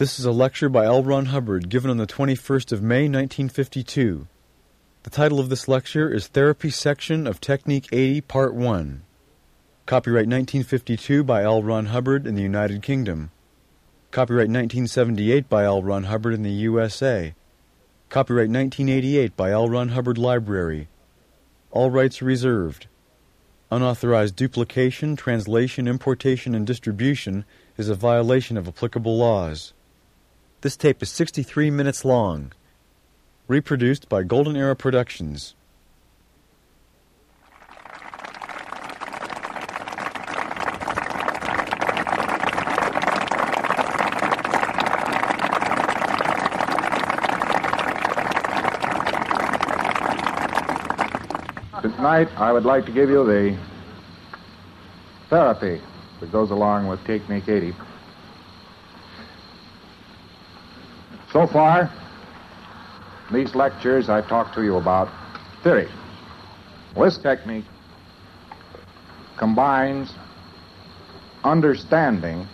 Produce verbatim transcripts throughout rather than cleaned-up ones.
This is a lecture by L. Ron Hubbard given on the twenty-first of May, nineteen fifty-two. The title of this lecture is Therapy Section of Technique eighty, Part one. Copyright nineteen fifty-two by L. Ron Hubbard in the United Kingdom. Copyright nineteen seventy-eight by L. Ron Hubbard in the U S A. Copyright nineteen eighty-eight by L. Ron Hubbard Library. All rights reserved. Unauthorized duplication, translation, importation, and distribution is a violation of applicable laws. This tape is sixty-three minutes long. Reproduced by Golden Era Productions. Tonight, I would like to give you the therapy that goes along with Technique eighty. So far, in these lectures, I've talked to you about theory. Well, this technique combines understanding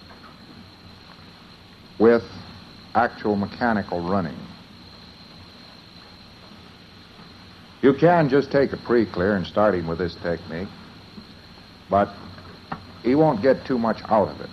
with actual mechanical running. You can just take a pre-clear and start him with this technique, but he won't get too much out of it.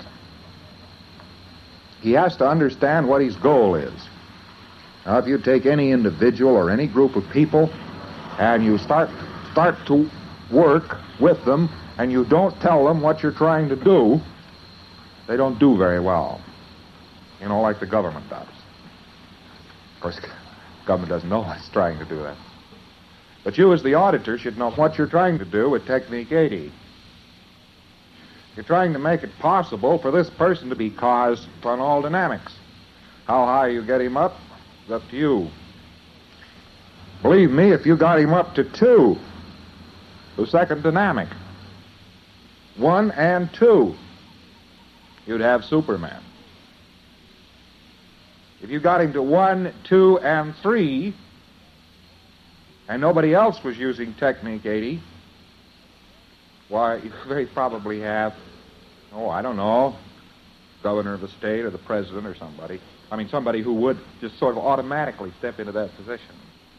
He has to understand what his goal is. Now, if you take any individual or any group of people and you start start to work with them and you don't tell them what you're trying to do, they don't do very well. You know, like the government does. Of course, the government doesn't know it's trying to do that. But you, as the auditor, should know what you're trying to do with Technique eighty. You're trying to make it possible for this person to be caused on all dynamics. How high you get him up is up to you. Believe me, if you got him up to two, the second dynamic, one and two, you'd have Superman. If you got him to one, two, and three, and nobody else was using Technique eighty, why, you very probably have, oh, I don't know, governor of the state or the president or somebody. I mean, somebody who would just sort of automatically step into that position.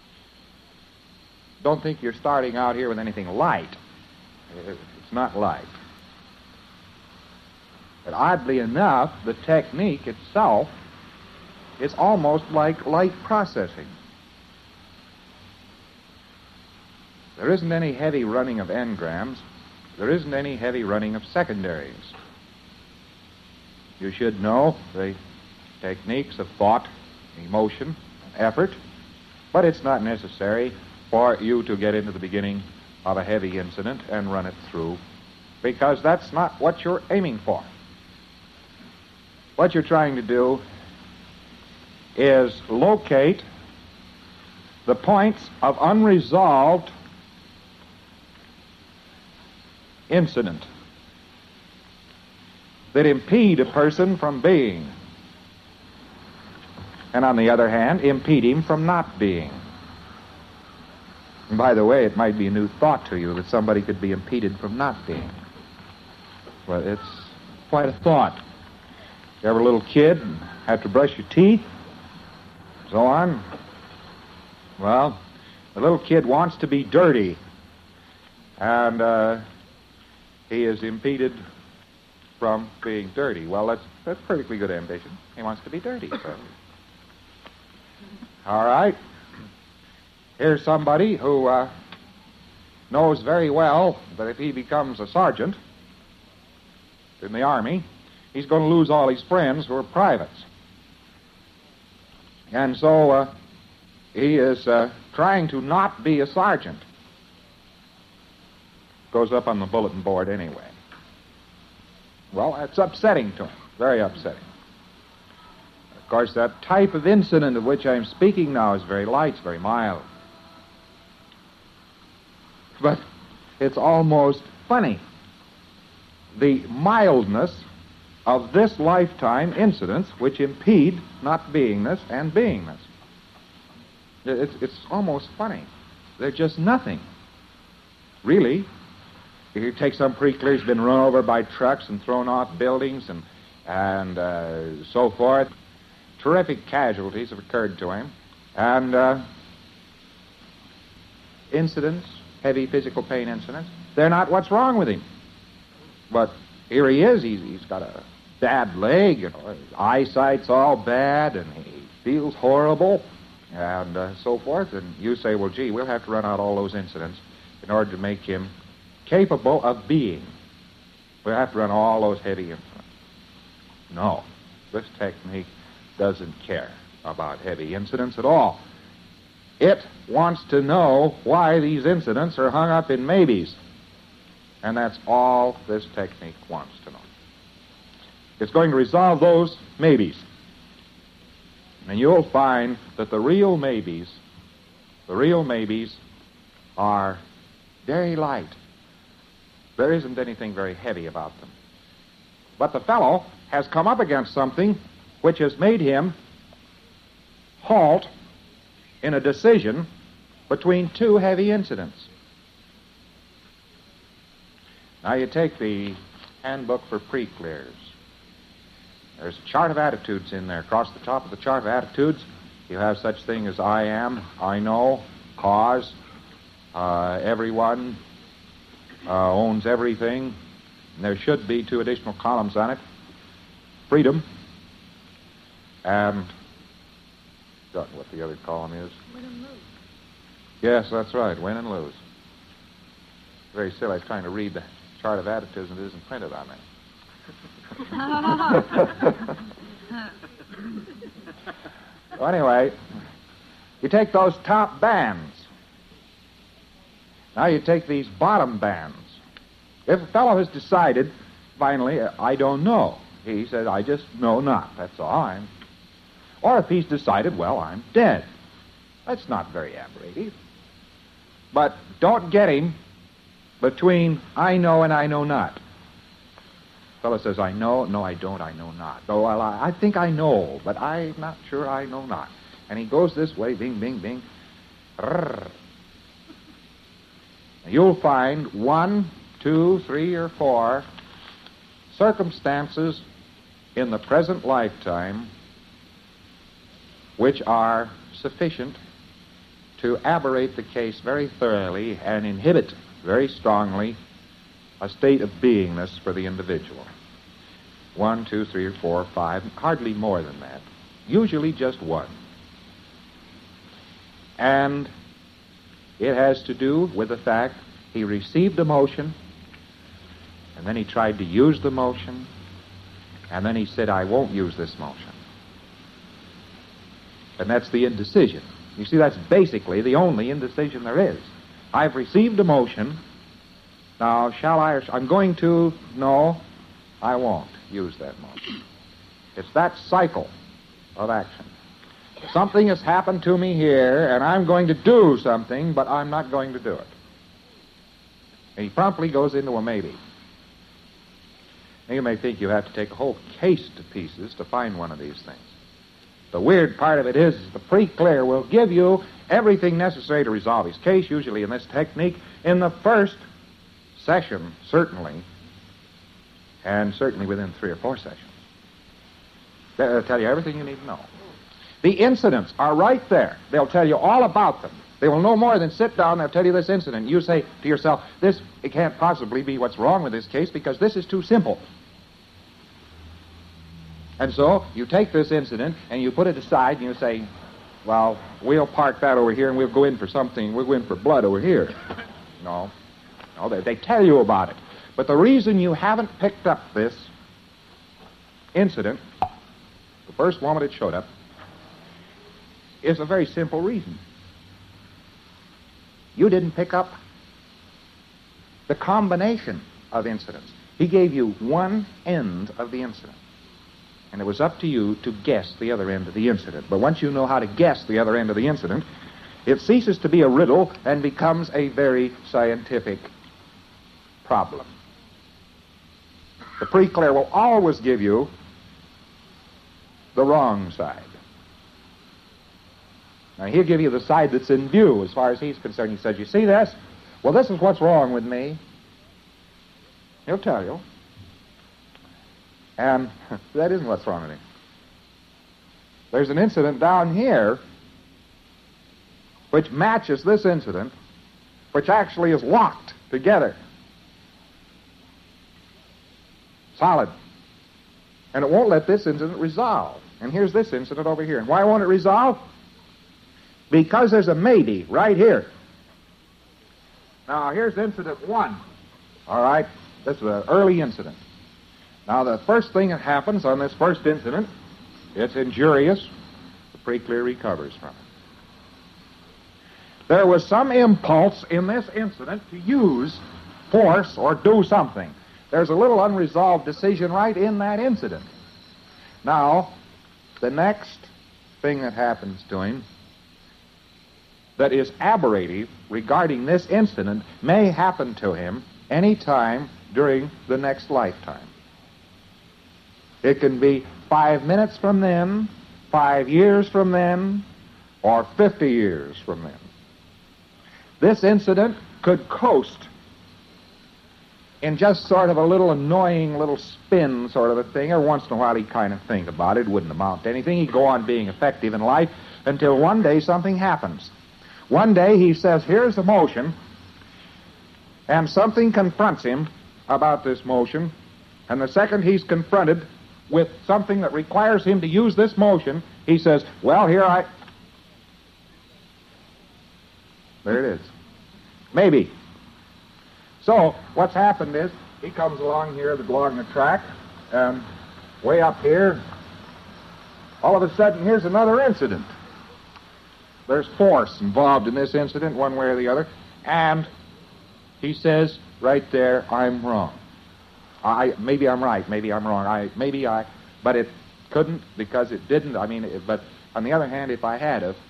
Don't think you're starting out here with anything light. It's not light. But oddly enough, the technique itself is almost like light processing. There isn't any heavy running of engrams. There isn't any heavy running of secondaries. You should know the techniques of thought, emotion, effort, but it's not necessary for you to get into the beginning of a heavy incident and run it through, because that's not what you're aiming for. What you're trying to do is locate the points of unresolved incident that impede a person from being, and on the other hand, impede him from not being. And by the way, it might be a new thought to you that somebody could be impeded from not being. Well, it's quite a thought. You ever a little kid and have to brush your teeth, so on? Well, the little kid wants to be dirty, and uh, he is impeded from being dirty. Well, that's that's perfectly good ambition. He wants to be dirty. So. All right. Here's somebody who uh, knows very well that if he becomes a sergeant in the Army, he's going to lose all his friends who are privates. And so uh, he is uh, trying to not be a sergeant. Goes up on the bulletin board anyway. Well, that's upsetting to him, very upsetting. Of course, that type of incident of which I'm speaking now is very light, it's very mild. But it's almost funny. The mildness of this lifetime incidents which impede not beingness and beingness. It's, it's almost funny. They're just nothing. Really, if you take some pre-clear who's been run over by trucks and thrown off buildings and, and uh, so forth, terrific casualties have occurred to him, and uh, incidents, heavy physical pain incidents, they're not what's wrong with him. But here he is, he's, he's got a bad leg, you know, his eyesight's all bad, and he feels horrible, and uh, so forth, and you say, well, gee, we'll have to run out all those incidents in order to make him capable of being. We'll have to run all those heavy incidents. No, this technique doesn't care about heavy incidents at all. It wants to know why these incidents are hung up in maybes. And that's all this technique wants to know. It's going to resolve those maybes. And you'll find that the real maybes, the real maybes are very light. There isn't anything very heavy about them. But the fellow has come up against something which has made him halt in a decision between two heavy incidents. Now you take the handbook for pre-clears. There's a chart of attitudes in there. Across the top of the chart of attitudes, you have such thing as I am, I know, cause, uh, everyone uh, owns everything, and there should be two additional columns on it, freedom, and forgotten what the other column is. Win and lose. Yes, that's right, win and lose. Very silly, I was trying to read the chart of attitudes and it isn't printed on there. So anyway, you take those top bands. Now you take these bottom bands. If a fellow has decided, finally, I don't know. He said, I just know not. That's all. I'm. Or if he's decided, well, I'm dead. That's not very aberrative. But don't get him between I know and I know not. The fellow says, I know, no, I don't, I know not. Oh, well, I, I think I know, but I'm not sure I know not. And he goes this way, bing, bing, bing. Rrr. You'll find one, two, three, or four circumstances in the present lifetime which are sufficient to aberrate the case very thoroughly and inhibit very strongly a state of beingness for the individual. One, two, three, or four, five, hardly more than that. Usually just one. And it has to do with the fact he received a motion, and then he tried to use the motion, and then he said, I won't use this motion. And that's the indecision. You see, that's basically the only indecision there is. I've received a motion. Now, shall I, or sh- I'm going to, no, I won't use that motion. It's that cycle of action. Something has happened to me here, and I'm going to do something, but I'm not going to do it. And he promptly goes into a maybe. Now, you may think you have to take a whole case to pieces to find one of these things. The weird part of it is, is the pre-clear will give you everything necessary to resolve his case, usually in this technique, in the first session, certainly, and certainly within three or four sessions. They'll tell you everything you need to know. The incidents are right there. They'll tell you all about them. They will no more than sit down and they'll tell you this incident. You say to yourself, this, it can't possibly be what's wrong with this case because this is too simple. And so you take this incident and you put it aside and you say, well, we'll park that over here and we'll go in for something, we'll go in for blood over here. No. No, they, they tell you about it. But the reason you haven't picked up this incident, the first moment it showed up, is a very simple reason. You didn't pick up the combination of incidents. He gave you one end of the incident. And it was up to you to guess the other end of the incident. But once you know how to guess the other end of the incident, it ceases to be a riddle and becomes a very scientific problem. The pre-clear will always give you the wrong side. Now, he'll give you the side that's in view as far as he's concerned. He says, you see this? Well, this is what's wrong with me. He'll tell you. And that isn't what's wrong with him. there's an incident down here which matches this incident, which actually is locked together. Solid. And it won't let this incident resolve. And here's this incident over here. And why won't it resolve? Because there's a maybe right here. Now, here's incident one. All right? This is an early incident. Now, the first thing that happens on this first incident, it's injurious. The pretty clear recovers from it. There was some impulse in this incident to use force or do something. There's a little unresolved decision right in that incident. Now, the next thing that happens to him that is aberrative regarding this incident may happen to him any time during the next lifetime. It can be five minutes from then, five years from then, or fifty years from then. This incident could coast in just sort of a little annoying little spin sort of a thing. Every once in a while he'd kind of think about it. It wouldn't amount to anything. He'd go on being effective in life until one day something happens. One day he says, here's the motion, and something confronts him about this motion, and the second he's confronted with something that requires him to use this motion, he says, well, here I... There it is. Maybe. So, what's happened is, he comes along here, along the track, and way up here, all of a sudden, here's another incident. There's force involved in this incident, one way or the other, and he says, right there, I'm wrong. I maybe I'm right, maybe I'm wrong. I maybe I, but it couldn't because it didn't. I mean, it, but on the other hand, if I had have,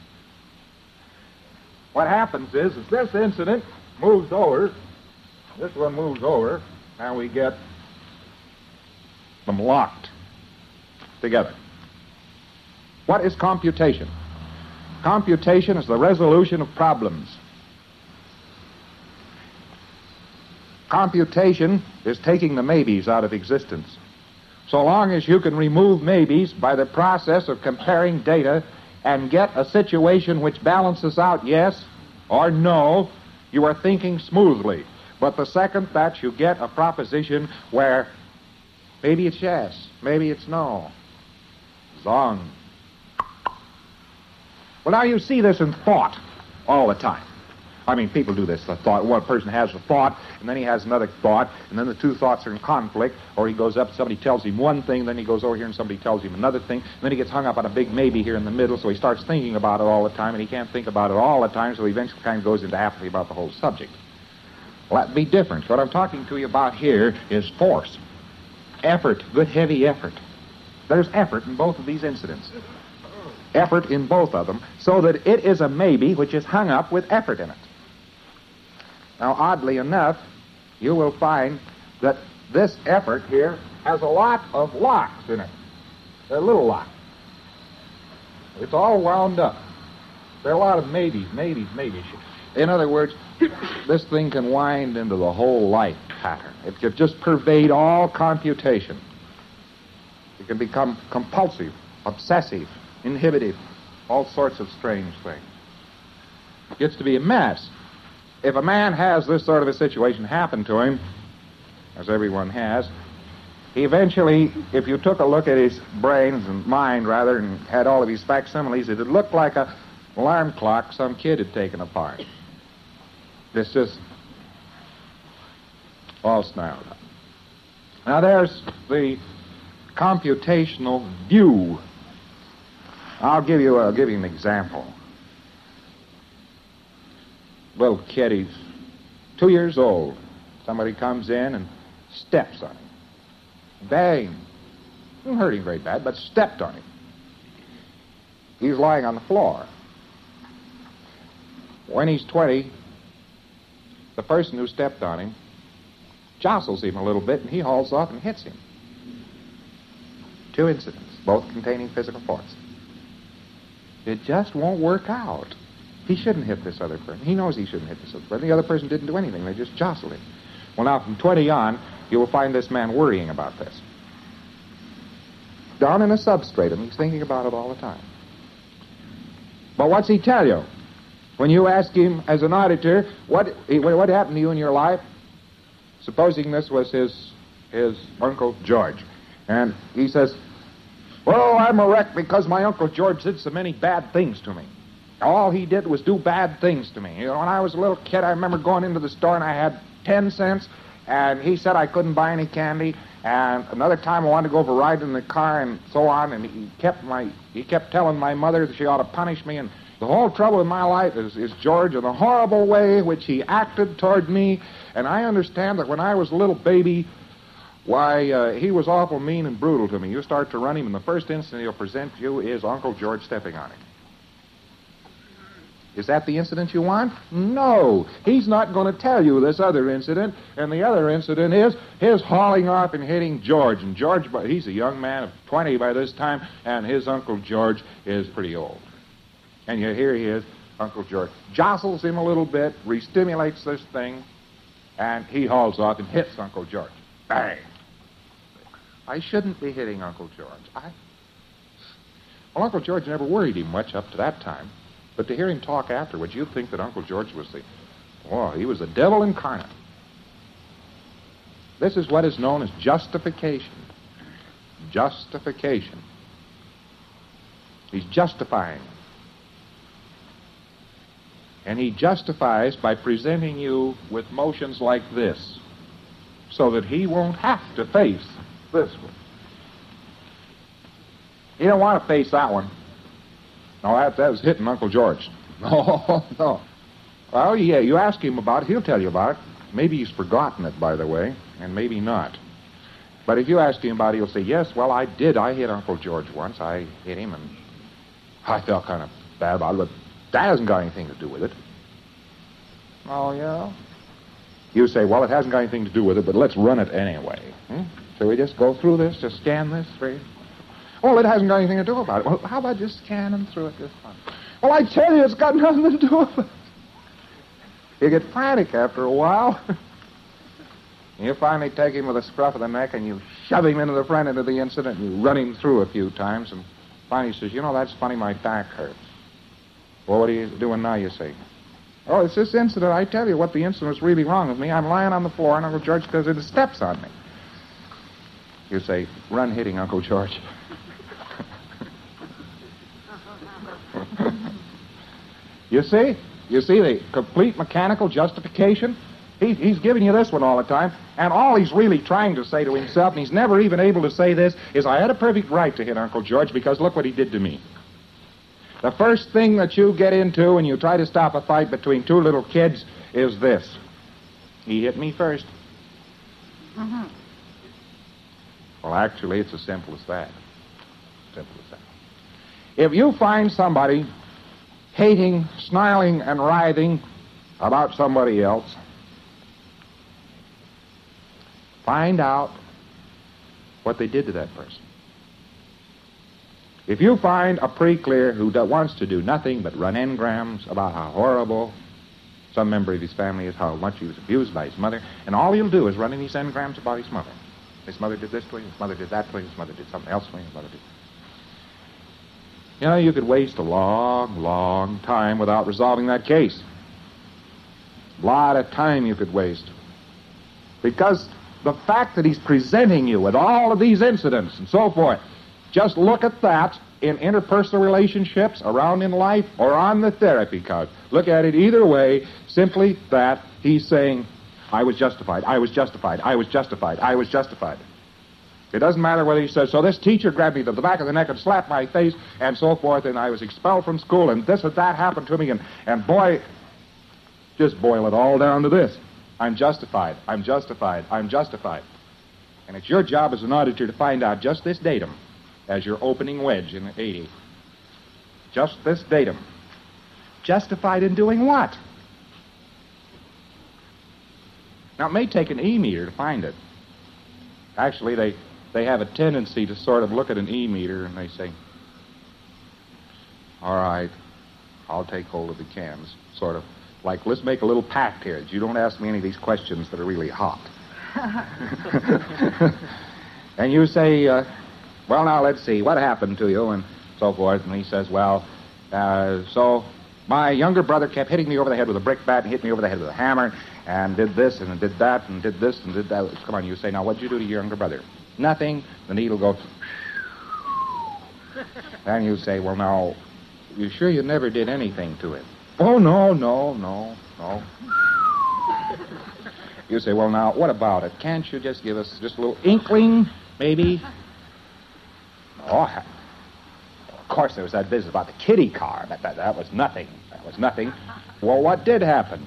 what happens is, is this incident moves over. This one moves over, and we get them locked together. What is computation? Computation is the resolution of problems. Computation is taking the maybes out of existence. So long as you can remove maybes by the process of comparing data and get a situation which balances out yes or no, you are thinking smoothly. But the second that you get a proposition where maybe it's yes, maybe it's no, zong. Well, now you see this in thought all the time. I mean, people do this. The thought, one person has a thought, and then he has another thought, and then the two thoughts are in conflict, or he goes up, somebody tells him one thing, then he goes over here and somebody tells him another thing, and then he gets hung up on a big maybe here in the middle, so he starts thinking about it all the time, and he can't think about it all the time, so he eventually kind of goes into apathy about the whole subject. Well, that'd be different. What I'm talking to you about here is force. Effort, good heavy effort. There's effort in both of these incidents. Effort in both of them, so that it is a maybe which is hung up with effort in it. Now, oddly enough, you will find that this effort here has a lot of locks in it. They're little locks. It's all wound up. There are a lot of maybes, maybes, maybes. In other words, this thing can wind into the whole life pattern. It can just pervade all computation. It can become compulsive, obsessive, inhibitive, all sorts of strange things. It gets to be a mess. If a man has this sort of a situation happen to him, as everyone has, he eventually, if you took a look at his brains and mind, rather, and had all of his facsimiles, it would look like an alarm clock some kid had taken apart. It's just all snarled up. Now, there's the computational view. I'll give you, I'll give you an example. Little kid, he's two years old. Somebody comes in and steps on him. Bang. Didn't hurt him very bad, but stepped on him. He's lying on the floor. When he's twenty, the person who stepped on him jostles him a little bit, and he hauls off and hits him. Two incidents, both containing physical force. It just won't work out. He shouldn't hit this other person. He knows he shouldn't hit this other person. The other person didn't do anything. They just jostled him. Well, now, from twenty on, you will find this man worrying about this. down in a substratum. He's thinking about it all the time. But what's he tell you? When you ask him as an auditor, what what happened to you in your life? Supposing this was his his Uncle George. And he says, well, I'm a wreck because my Uncle George did so many bad things to me. All he did was do bad things to me. You know, when I was a little kid, I remember going into the store and I had ten cents, and he said I couldn't buy any candy. And another time I wanted to go for a ride in the car and so on, and he kept my he kept telling my mother that she ought to punish me. And the whole trouble in my life is, is George and the horrible way which he acted toward me. And I understand that when I was a little baby, why, uh, he was awful mean and brutal to me. You start to run him, and the first incident he'll present you is Uncle George stepping on him. Is that the incident you want? No. He's not going to tell you this other incident. And the other incident is his hauling off and hitting George. And George, he's a young man of twenty by this time, and his Uncle George is pretty old. And you hear he is, Uncle George jostles him a little bit, re-stimulates this thing, and he hauls off and hits Uncle George. Bang! I shouldn't be hitting Uncle George. I... Well, Uncle George never worried him much up to that time. But to hear him talk afterwards, you'd think that Uncle George was the... Oh, he was the devil incarnate. This is what is known as justification. Justification. He's justifying. And he justifies by presenting you with motions like this, so that he won't have to face this one. He don't want to face that one. No, that, that was hitting Uncle George. No, no. Well, yeah, you ask him about it, he'll tell you about it. Maybe he's forgotten it, by the way, and maybe not. But if you ask him about it, he'll say, yes, well, I did. I hit Uncle George once. I hit him, and I felt kind of bad about it, but that hasn't got anything to do with it. Oh, yeah? You say, well, it hasn't got anything to do with it, but let's run it anyway. Hmm? So we just go through this, just scan this through. Well, it hasn't got anything to do about it. Well, how about just scanning through it this time? Well, I tell you, it's got nothing to do with it. You get frantic after a while. You finally take him with a scruff of the neck and you shove him into the front end of the incident and you run him through a few times and finally he says, you know, that's funny, my back hurts. Well, what are you doing now, you say? Oh, it's this incident. I tell you what the incident was really wrong with me. I'm lying on the floor and Uncle George goes in and steps on me. You say, run hitting Uncle George. You see? You see the complete mechanical justification? He, he's giving you this one all the time, and all he's really trying to say to himself, and he's never even able to say this, is I had a perfect right to hit Uncle George because look what he did to me. The first thing that you get into when you try to stop a fight between two little kids is this. He hit me first. Mm-hmm. Well, actually, it's as simple as that. Simple as that. If you find somebody hating, snarling, and writhing about somebody else, find out what they did to that person. If you find a pre-clear who do, wants to do nothing but run engrams about how horrible some member of his family is, how much he was abused by his mother, and all he'll do is run in these engrams about his mother. His mother did this to him, his mother did that to him, his mother did something else to him, his mother did... You know, you could waste a long, long time without resolving that case. A lot of time you could waste. Because the fact that he's presenting you with all of these incidents and so forth, just look at that in interpersonal relationships, around in life, or on the therapy couch. Look at it either way, simply that he's saying, I was justified, I was justified, I was justified, I was justified. It doesn't matter whether he says, so this teacher grabbed me to the back of the neck and slapped my face and so forth, and I was expelled from school, and this and that happened to me, and, and boy, just boil it all down to this. I'm justified, I'm justified, I'm justified. And it's your job as an auditor to find out just this datum as your opening wedge in eighty. Just this datum. Justified in doing what? Now, it may take an E-meter to find it. Actually, they... They have a tendency to sort of look at an E-meter and they say, all right, I'll take hold of the cans. Sort of like, let's make a little pact here. You don't ask me any of these questions that are really hot. And you say, uh, well, now, let's see, what happened to you, and so forth. And he says, well, uh, so my younger brother kept hitting me over the head with a brick bat and hit me over the head with a hammer and did this and did that and did this and did that. Come on, you say, now, what'd you do to your younger brother? Nothing. The needle goes... And you say, well, now, you sure you never did anything to him? Oh, no, no, no, no. You say, well, now, what about it? Can't you just give us just a little inkling, maybe? Oh, of course, there was that business about the kiddie car. That, that, that was nothing. That was nothing. Well, what did happen?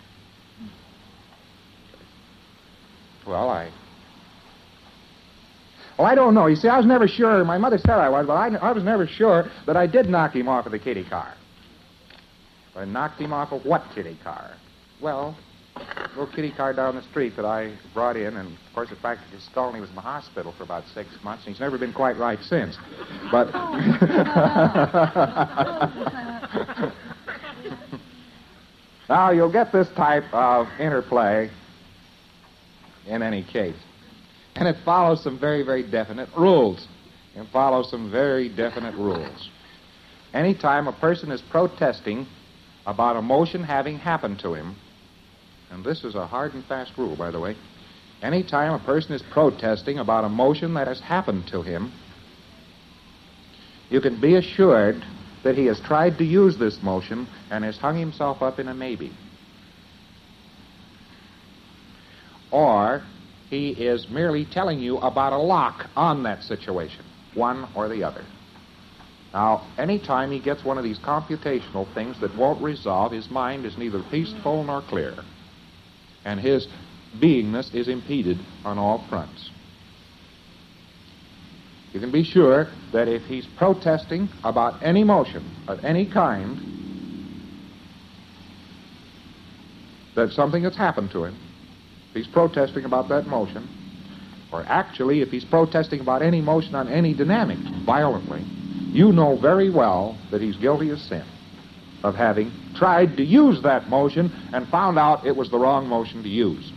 Well, I... Well, I don't know. You see, I was never sure. My mother said I was, but I, I was never sure that I did knock him off of the kiddie car. I knocked him off of what kiddie car? Well, a little kiddie car down the street that I brought in, and, of course, it fractured his skull, and he was in the hospital for about six months, and he's never been quite right since. But... Now, you'll get this type of interplay in any case. And it follows some very, very definite rules. It follows some very definite rules. Anytime a person is protesting about a motion having happened to him, and this is a hard and fast rule, by the way, anytime a person is protesting about a motion that has happened to him, you can be assured that he has tried to use this motion and has hung himself up in a maybe. Or he is merely telling you about a lock on that situation, one or the other. Now, anytime he gets one of these computational things that won't resolve, his mind is neither peaceful nor clear, and his beingness is impeded on all fronts. You can be sure that if he's protesting about any motion of any kind, that something has happened to him. If he's protesting about that motion, or actually if he's protesting about any motion on any dynamic violently, you know very well that he's guilty of sin, of having tried to use that motion and found out it was the wrong motion to use.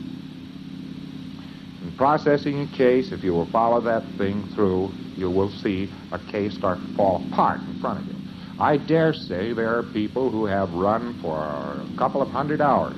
In processing a case, if you will follow that thing through, you will see a case start to fall apart in front of you. I dare say there are people who have run for a couple of hundred hours.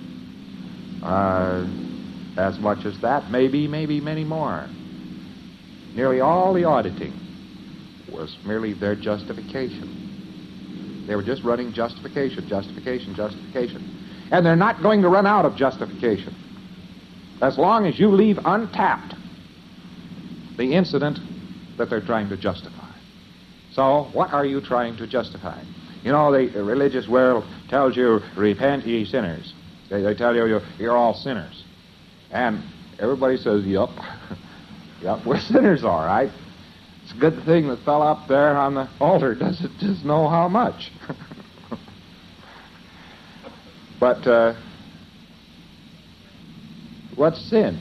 Uh, as much as that, maybe, maybe many more. Nearly all the auditing was merely their justification. They were just running justification, justification, justification. And they're not going to run out of justification as long as you leave untapped the incident that they're trying to justify. So, what are you trying to justify? You know, the religious world tells you, repent ye sinners. They, they tell you you're, you're all sinners. And everybody says, yup, yup, we're sinners, all right. It's a good thing that fell up there on the altar doesn't just know how much. But uh, what's sin?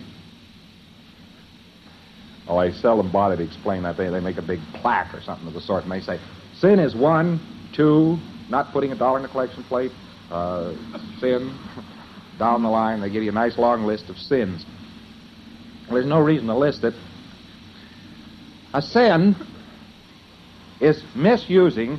Oh, I seldom bother to explain that. They, they make a big plaque or something of the sort, and they say, sin is one, two, not putting a dollar in the collection plate, uh, sin, down the line. They give you a nice long list of sins. Well, there's no reason to list it. A sin is misusing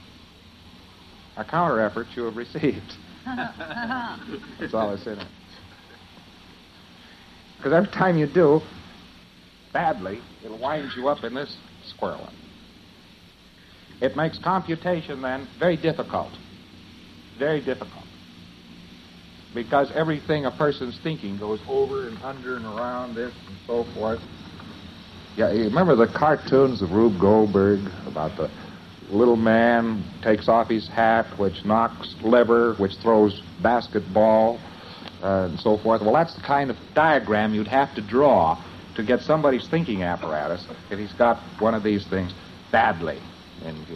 a counter effort you have received. That's all a sin is. Because every time you do badly, it'll wind you up in this squirrel. It makes computation then very difficult. Very difficult. Because everything a person's thinking goes over and under and around this and so forth. Yeah, you remember the cartoons of Rube Goldberg about the little man takes off his hat, which knocks lever, which throws basketball, uh, and so forth? Well, that's the kind of diagram you'd have to draw to get somebody's thinking apparatus if he's got one of these things badly in view.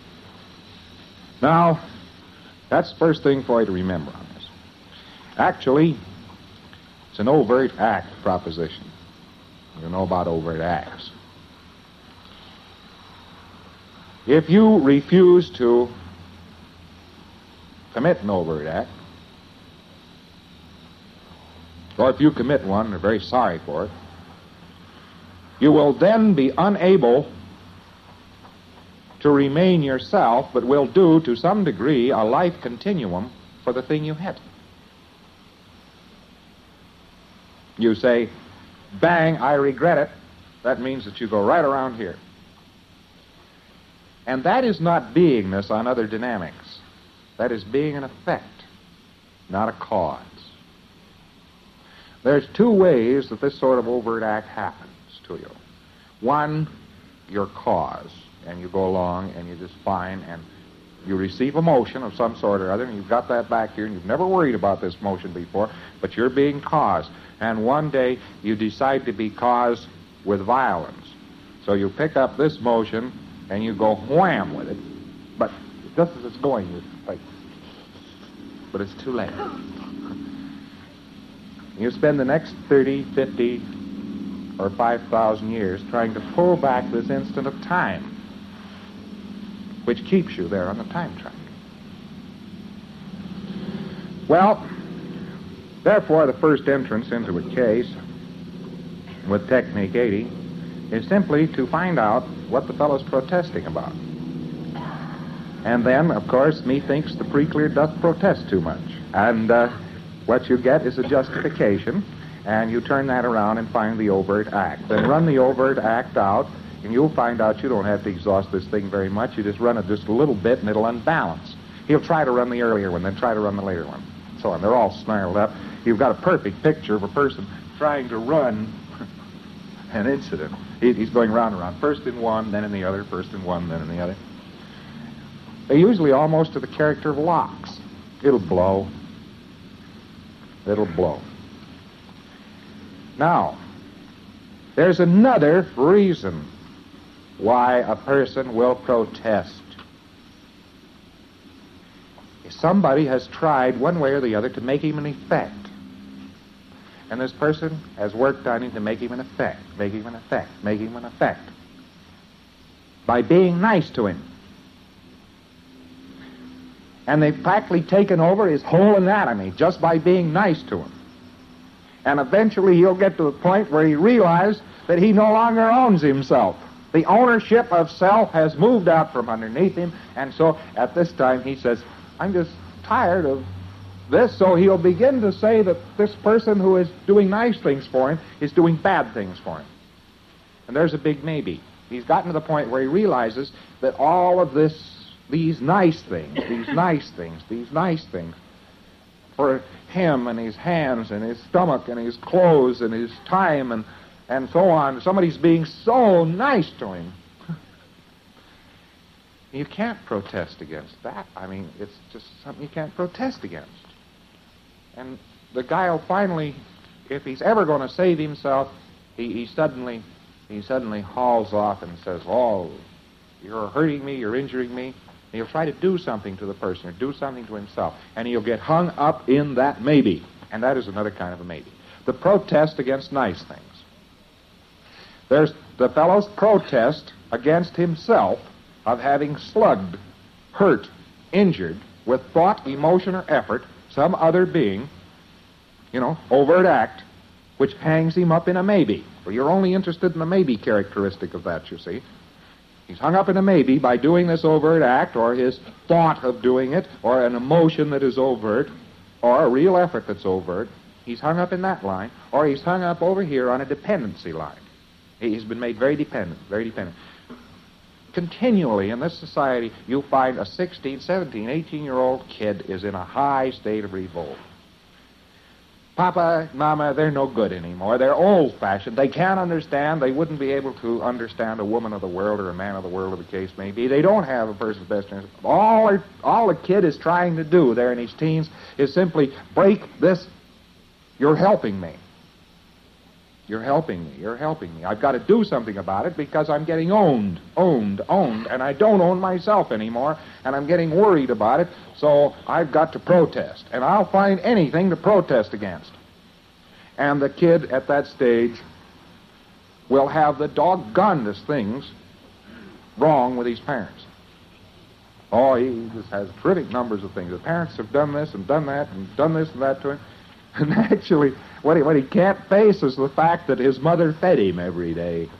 Now, that's the first thing for you to remember on this. Actually, it's an overt act proposition. You know about overt acts. If you refuse to commit an overt act, or if you commit one and are very sorry for it, You will then be unable to remain yourself, but will do, to some degree, a life continuum for the thing you hit. You say, bang, I regret it. That means that you go right around here. And that is not beingness on other dynamics. That is being an effect, not a cause. There's two ways that this sort of overt act happens to you. One, your cause, and you go along and you just fine, and you receive a motion of some sort or other, and you've got that back here, and you've never worried about this motion before, but you're being caused. And one day you decide to be caused with violence. So you pick up this motion and you go wham with it, but just as it's going, you like, but it's too late. You spend the next thirty, fifty, or five thousand years trying to pull back this instant of time, which keeps you there on the time track. Well, therefore, the first entrance into a case with Technique eighty is simply to find out what the fellow's protesting about. And then, of course, methinks the preclear doth protest too much. And uh, what you get is a justification, and you turn that around and find the overt act. Then run the overt act out, and you'll find out you don't have to exhaust this thing very much. You just run it just a little bit, and it'll unbalance. He'll try to run the earlier one, then try to run the later one, so on. They're all snarled up. You've got a perfect picture of a person trying to run an incident. He, he's going round and round, first in one, then in the other, first in one, then in the other. They're usually almost to the character of locks. It'll blow. It'll blow. Now, there's another reason why a person will protest. If somebody has tried one way or the other to make him an effect, and this person has worked on him to make him an effect, make him an effect, make him an effect, by being nice to him. And they've practically taken over his whole anatomy just by being nice to him. And eventually he'll get to the point where he realizes that he no longer owns himself. The ownership of self has moved out from underneath him, and so at this time he says, I'm just tired of this, so he'll begin to say that this person who is doing nice things for him is doing bad things for him. And there's a big maybe. He's gotten to the point where he realizes that all of this, these nice things, these nice things, these nice things, for him and his hands and his stomach and his clothes and his time and, and so on, somebody's being so nice to him. You can't protest against that. I mean, it's just something you can't protest against. And the guy will finally, if he's ever going to save himself, he, he suddenly he suddenly hauls off and says, oh, you're hurting me, you're injuring me. And he'll try to do something to the person or do something to himself, and he'll get hung up in that maybe. And that is another kind of a maybe. The protest against nice things. There's the fellow's protest against himself of having slugged, hurt, injured, with thought, emotion, or effort, some other being, you know, overt act, which hangs him up in a maybe. Well, you're only interested in the maybe characteristic of that, you see. He's hung up in a maybe by doing this overt act, or his thought of doing it, or an emotion that is overt, or a real effort that's overt. He's hung up in that line, or he's hung up over here on a dependency line. He's been made very dependent, very dependent. Continually in this society, you find a sixteen, seventeen, eighteen-year-old kid is in a high state of revolt. Papa, Mama, they're no good anymore. They're old-fashioned. They can't understand. They wouldn't be able to understand a woman of the world or a man of the world, or the case may be. They don't have a person's best interest. All, all the kid is trying to do there in his teens is simply break this. You're helping me. You're helping me. You're helping me. I've got to do something about it because I'm getting owned, owned, owned, and I don't own myself anymore, and I'm getting worried about it, so I've got to protest. And I'll find anything to protest against. And the kid at that stage will have the doggonedest things wrong with his parents. Oh, he just has terrific numbers of things. The parents have done this and done that and done this and that to him. And actually, what he, what he can't face is the fact that his mother fed him every day.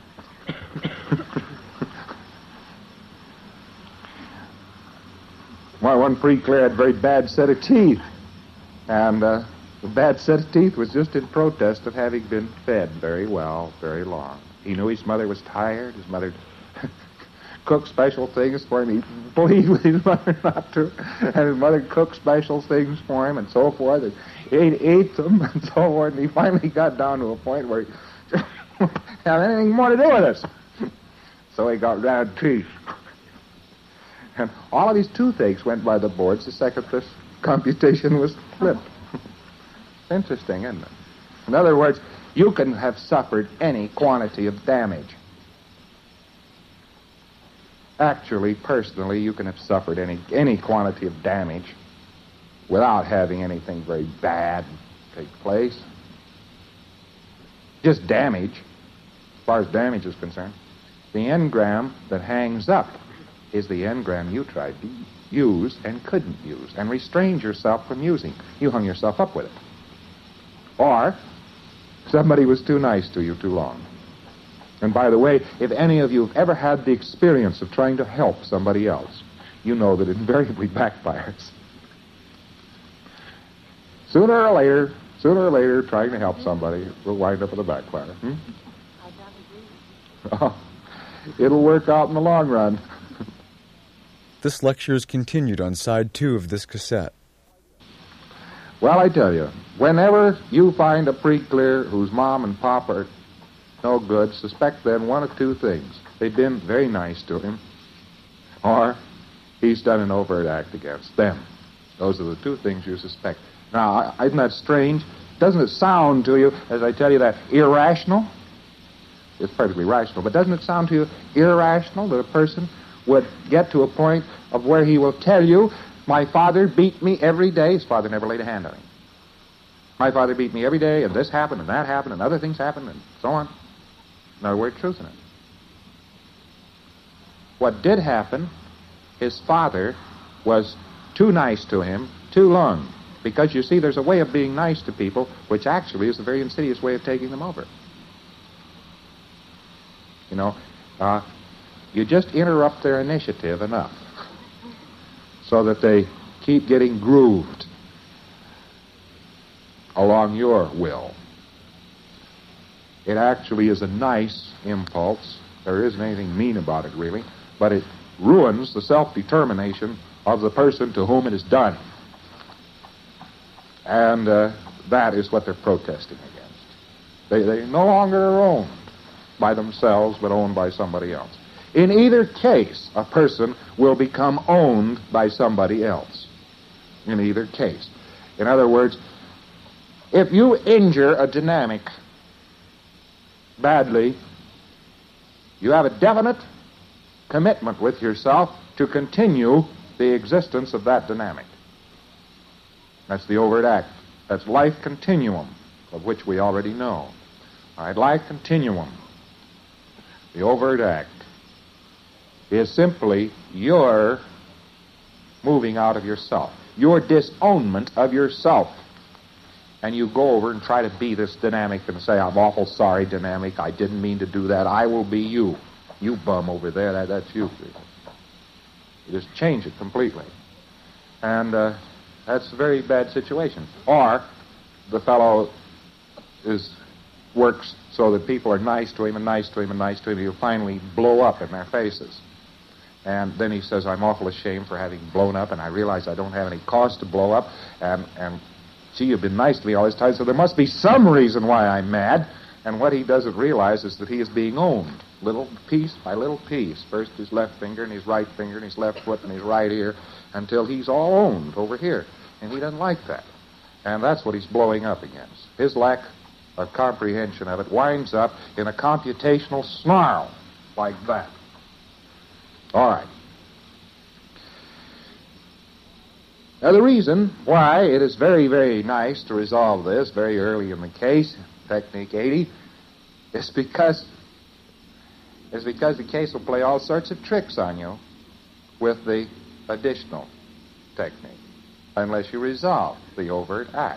Well, one pre-clear had a very bad set of teeth. And uh, the bad set of teeth was just in protest of having been fed very well, very long. He knew his mother was tired. His mother cooked special things for him. He pleaded with his mother not to. And his mother cooked special things for him and so forth. And he ate them and so forth. And he finally got down to a point where he didn't have anything more to do with us. So he got bad teeth. And all of his toothaches went by the boards the second this computation was flipped. It's interesting, isn't it? In other words, you can have suffered any quantity of damage. Actually, personally, you can have suffered any any quantity of damage without having anything very bad take place. Just damage, as far as damage is concerned. The engram that hangs up is the engram you tried to use and couldn't use and restrained yourself from using. You hung yourself up with it. Or somebody was too nice to you too long. And by the way, if any of you have ever had the experience of trying to help somebody else, you know that it invariably backfires. Sooner or later, sooner or later, trying to help somebody will wind up with a backfire. Hmm? Oh, it'll work out in the long run. This lecture is continued on side two of this cassette. Well, I tell you, whenever you find a pre-clear whose mom and pop are no good, suspect then one of two things. They've been very nice to him, or he's done an overt act against them. Those are the two things you suspect. Now, isn't that strange? Doesn't it sound to you, as I tell you that, irrational? It's perfectly rational, but doesn't it sound to you irrational that a person would get to a point of where he will tell you, my father beat me every day. His father never laid a hand on him. My father beat me every day, and this happened, and that happened, and other things happened, and so on. No word truth in it. What did happen, his father was too nice to him too long. Because, you see, there's a way of being nice to people which actually is a very insidious way of taking them over. You know, uh, you just interrupt their initiative enough so that they keep getting grooved along your will. It actually is a nice impulse. There isn't anything mean about it, really, but it ruins the self-determination of the person to whom it is done. And uh, that is what they're protesting against. They, they no longer are owned by themselves, but owned by somebody else. In either case, a person will become owned by somebody else. In either case. In other words, if you injure a dynamic badly, you have a definite commitment with yourself to continue the existence of that dynamic. That's the overt act. That's life continuum, of which we already know. All right, life continuum, the overt act, is simply your moving out of yourself, your disownment of yourself. And you go over and try to be this dynamic and say, I'm awful sorry, dynamic, I didn't mean to do that, I will be you. You bum over there, that, that's you. You just change it completely. And uh, that's a very bad situation. Or the fellow is works so that people are nice to him and nice to him and nice to him, he'll finally blow up in their faces. And then he says, I'm awful ashamed for having blown up, and I realize I don't have any cause to blow up, and, and gee, you've been nice to me all this time, so there must be some reason why I'm mad. And what he doesn't realize is that he is being owned, little piece by little piece. First his left finger, and his right finger, and his left foot, and his right ear, until he's all owned over here. And he doesn't like that. And that's what he's blowing up against. His lack of comprehension of it winds up in a computational snarl like that. All right. Now, the reason why it is very, very nice to resolve this very early in the case, Technique eighty, is because, is because the case will play all sorts of tricks on you with the additional technique, unless you resolve the overt act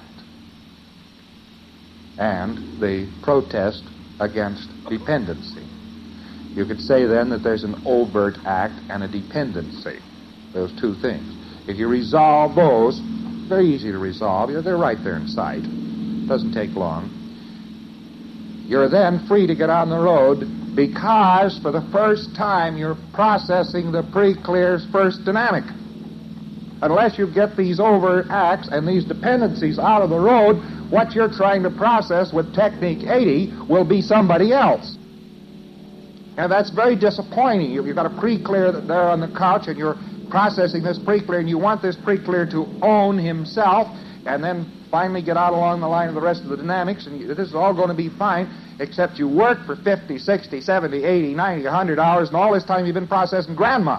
and the protest against dependency. You could say then that there's an overt act and a dependency, those two things. If you resolve those, very easy to resolve. They're right there in sight. Doesn't take long. You're then free to get on the road because for the first time you're processing the pre-clear's first dynamic. Unless you get these overt acts and these dependencies out of the road, what you're trying to process with Technique eighty will be somebody else. And that's very disappointing. You've got a pre-clear there on the couch and you're processing this pre-clear and you want this pre-clear to own himself and then finally get out along the line of the rest of the dynamics, and this is all going to be fine, except you work for fifty, sixty, seventy, eighty, ninety, one hundred hours, and all this time you've been processing grandma.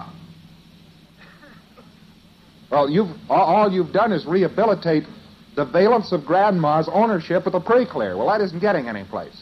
Well, you've, all you've done is rehabilitate the valence of grandma's ownership of the pre-clear. Well, that isn't getting any place.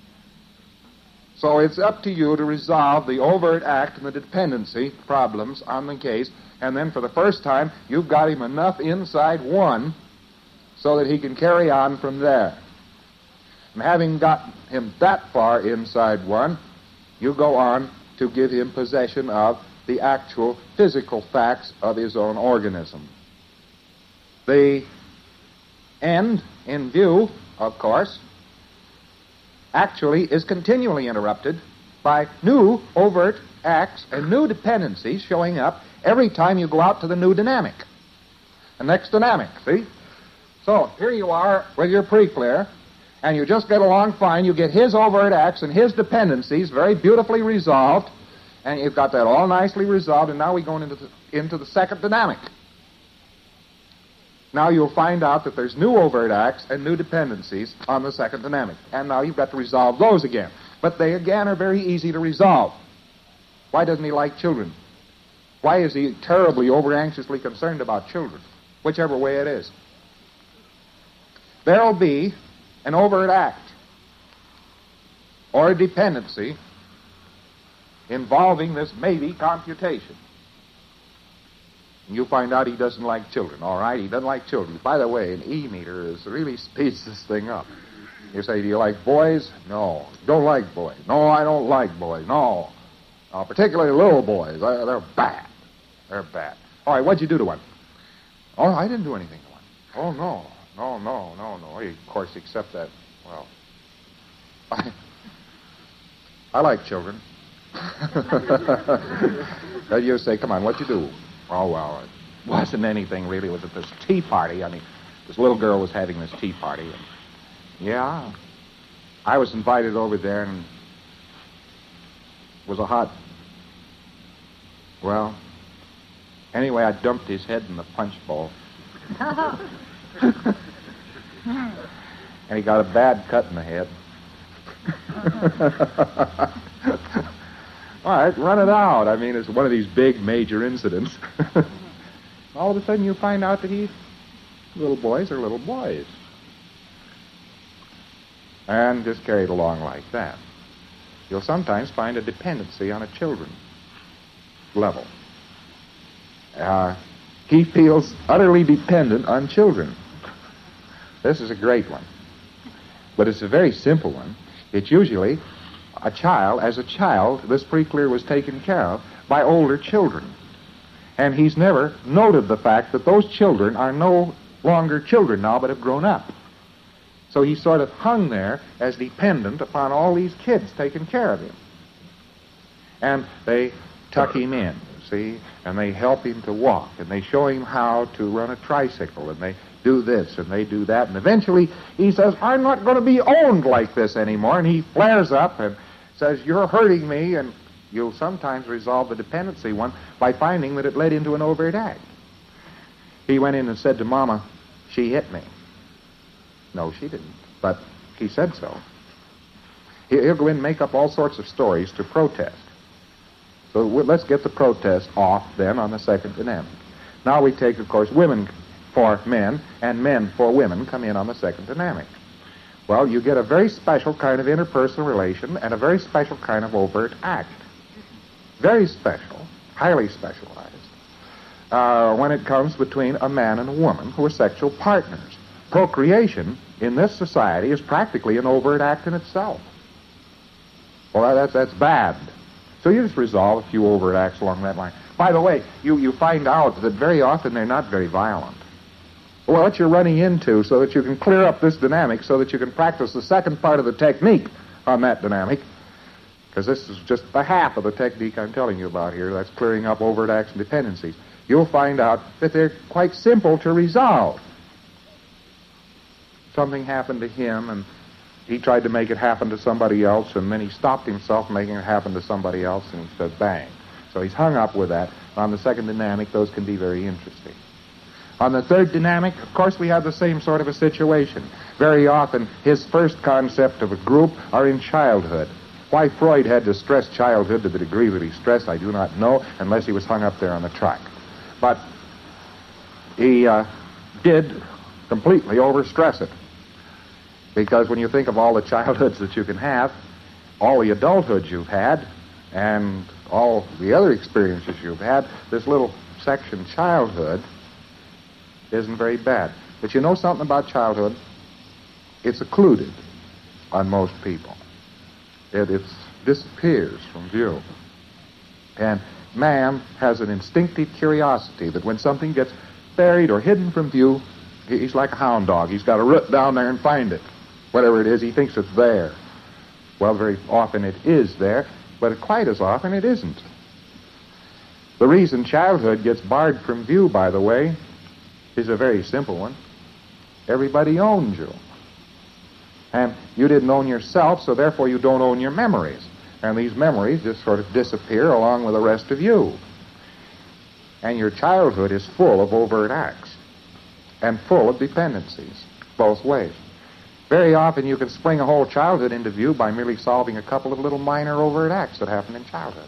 So it's up to you to resolve the overt act and the dependency problems on the case, and then for the first time, you've got him enough inside one so that he can carry on from there. And having got him that far inside one, you go on to give him possession of the actual physical facts of his own organism. The end in view, of course, actually is continually interrupted by new overt acts and new dependencies showing up every time you go out to the new dynamic. The next dynamic, see? So here you are with your pre-clear, and you just get along fine. You get his overt acts and his dependencies very beautifully resolved, and you've got that all nicely resolved, and now we go into the, into the second dynamic. Now you'll find out that there's new overt acts and new dependencies on the second dynamic, and now you've got to resolve those again. But they, again, are very easy to resolve. Why doesn't he like children? Why is he terribly over-anxiously concerned about children? Whichever way it is. There'll be an overt act or a dependency involving this maybe computation. And you find out he doesn't like children. All right, he doesn't like children. By the way, an E-meter is really speeds this thing up. You say, do you like boys? No. Don't like boys. No, I don't like boys. No. No, particularly little boys. They're, they're bad. They're bad. All right, what'd you do to one? Oh, I didn't do anything to one. Oh, no. No, no, no, no. Of course, except that, well, I, I like children. Then you say, come on, what'd you do? Oh, well, it wasn't anything really. It was at this tea party. I mean, this little girl was having this tea party. And, yeah, I was invited over there, and it was a hot, well, anyway, I dumped his head in the punch bowl. And he got a bad cut in the head. All right, run it out. I mean, it's one of these big major incidents. All of a sudden you find out that he, little boys are little boys. And just carried along like that. You'll sometimes find a dependency on a children level. Uh, he feels utterly dependent on children. This is a great one. But it's a very simple one. It's usually a child, as a child, this pre-clear was taken care of by older children. And he's never noted the fact that those children are no longer children now, but have grown up. So he's sort of hung there as dependent upon all these kids taking care of him. And they tuck him in, see, and they help him to walk, and they show him how to run a tricycle, and they do this and they do that, and eventually he says, I'm not going to be owned like this anymore, and he flares up and says, you're hurting me, and you'll sometimes resolve the dependency one by finding that it led into an overt act. He went in and said to Mama, she hit me. No, she didn't, but he said so. He'll go in and make up all sorts of stories to protest. So let's get the protest off then on the second dynamic. Now we take, of course, women for men and men for women come in on the second dynamic. Well, you get a very special kind of interpersonal relation and a very special kind of overt act. Very special, highly specialized, uh, when it comes between a man and a woman who are sexual partners. Procreation in this society is practically an overt act in itself. Well, that's, that's bad. So you just resolve a few overt acts along that line. By the way, you, you find out that very often they're not very violent. Well, what you're running into so that you can clear up this dynamic so that you can practice the second part of the technique on that dynamic, because this is just the half of the technique I'm telling you about here. That's clearing up overt acts and dependencies. You'll find out that they're quite simple to resolve. Something happened to him, and he tried to make it happen to somebody else, and then he stopped himself from making it happen to somebody else, and he said, bang. So he's hung up with that. On the second dynamic, those can be very interesting. On the third dynamic, of course, we have the same sort of a situation. Very often, his first concept of a group are in childhood. Why Freud had to stress childhood to the degree that he stressed, I do not know, unless he was hung up there on the track. But he uh, did completely overstress it. Because when you think of all the childhoods that you can have, all the adulthoods you've had, and all the other experiences you've had, this little section, childhood, isn't very bad. But you know something about childhood? It's occluded on most people. It it's, disappears from view. And man has an instinctive curiosity that when something gets buried or hidden from view, he's like a hound dog. He's got to root down there and find it. Whatever it is, he thinks it's there. Well, very often it is there, but quite as often it isn't. The reason childhood gets barred from view, by the way, is a very simple one. Everybody owns you. And you didn't own yourself, so therefore you don't own your memories. And these memories just sort of disappear along with the rest of you. And your childhood is full of overt acts and full of dependencies, both ways. Very often you can spring a whole childhood into view by merely solving a couple of little minor overt acts that happen in childhood.